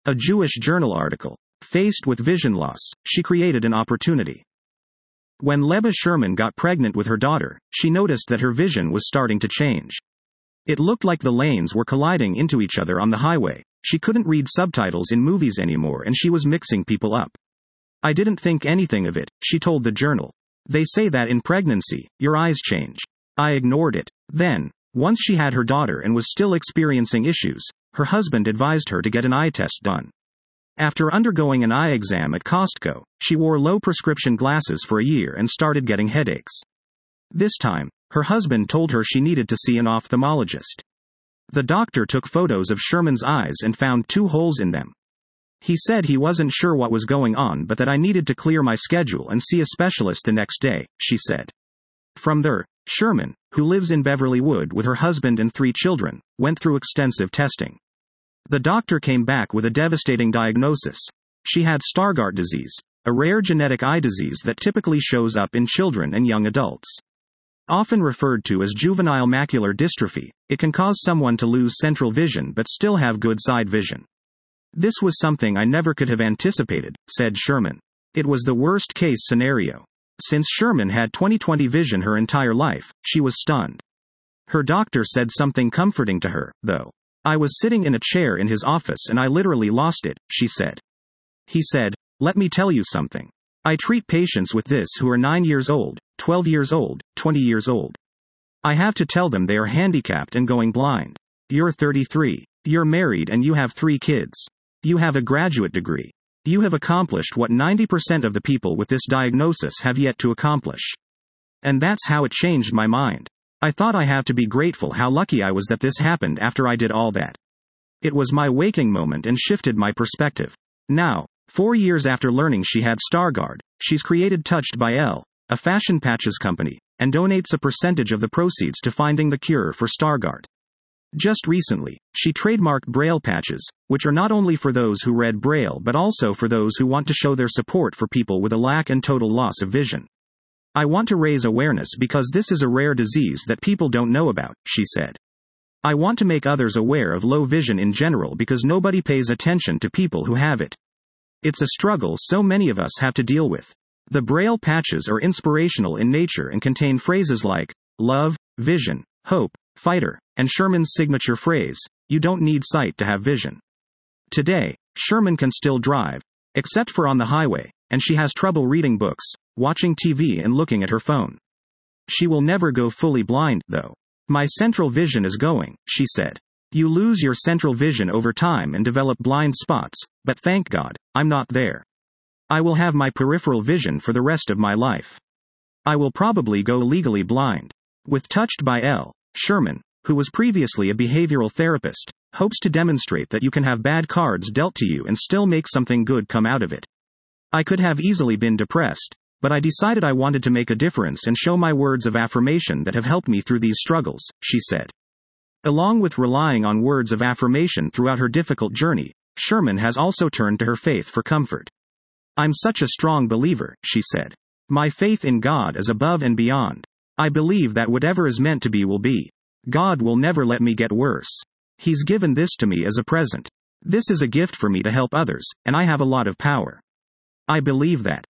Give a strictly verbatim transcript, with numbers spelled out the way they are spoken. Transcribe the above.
A Jewish journal article. Faced with vision loss, she created an opportunity. When Leba Sherman got pregnant with her daughter, she noticed that her vision was starting to change. It looked like the lanes were colliding into each other on the highway. She couldn't read subtitles in movies anymore and she was mixing people up. I didn't think anything of it, she told the journal. They say that in pregnancy, your eyes change. I ignored it. Then, once she had her daughter and was still experiencing issues, her husband advised her to get an eye test done. After undergoing an eye exam at Costco, she wore low prescription glasses for a year and started getting headaches. This time, her husband told her she needed to see an ophthalmologist. The doctor took photos of Sherman's eyes and found two holes in them. He said he wasn't sure what was going on but that I needed to clear my schedule and see a specialist the next day, she said. From there, Sherman, who lives in Beverly Wood with her husband and three children, went through extensive testing. The doctor came back with a devastating diagnosis. She had Stargardt disease, a rare genetic eye disease that typically shows up in children and young adults. Often referred to as juvenile macular dystrophy, it can cause someone to lose central vision but still have good side vision. This was something I never could have anticipated, said Sherman. It was the worst case scenario. Since Sherman had twenty twenty vision her entire life, she was stunned. Her doctor said something comforting to her, though. I was sitting in a chair in his office and I literally lost it, she said. He said, let me tell you something. I treat patients with this who are nine years old, twelve years old, twenty years old. I have to tell them they are handicapped and going blind. You're thirty-three. You're married and you have three kids. You have a graduate degree. You have accomplished what ninety percent of the people with this diagnosis have yet to accomplish. And that's how it changed my mind. I thought I have to be grateful how lucky I was that this happened after I did all that. It was my waking moment and shifted my perspective. Now, four years after learning she had Stargardt, she's created Touched by Elle, a fashion patches company, and donates a percentage of the proceeds to finding the cure for Stargardt. Just recently, she trademarked Braille patches, which are not only for those who read Braille but also for those who want to show their support for people with a lack and total loss of vision. I want to raise awareness because this is a rare disease that people don't know about, she said. I want to make others aware of low vision in general because nobody pays attention to people who have it. It's a struggle so many of us have to deal with. The Braille patches are inspirational in nature and contain phrases like, love, vision, hope, fighter, and Sherman's signature phrase, you don't need sight to have vision. Today, Sherman can still drive, except for on the highway, and she has trouble reading books, watching T V and looking at her phone. She will never go fully blind, though. My central vision is going, she said. You lose your central vision over time and develop blind spots, but thank God, I'm not there. I will have my peripheral vision for the rest of my life. I will probably go legally blind. With Touched by Elle, Sherman, who was previously a behavioral therapist, hopes to demonstrate that you can have bad cards dealt to you and still make something good come out of it. I could have easily been depressed, but I decided I wanted to make a difference and show my words of affirmation that have helped me through these struggles, she said. Along with relying on words of affirmation throughout her difficult journey, Sherman has also turned to her faith for comfort. I'm such a strong believer, she said. My faith in God is above and beyond. I believe that whatever is meant to be will be. God will never let me get worse. He's given this to me as a present. This is a gift for me to help others, and I have a lot of power. I believe that.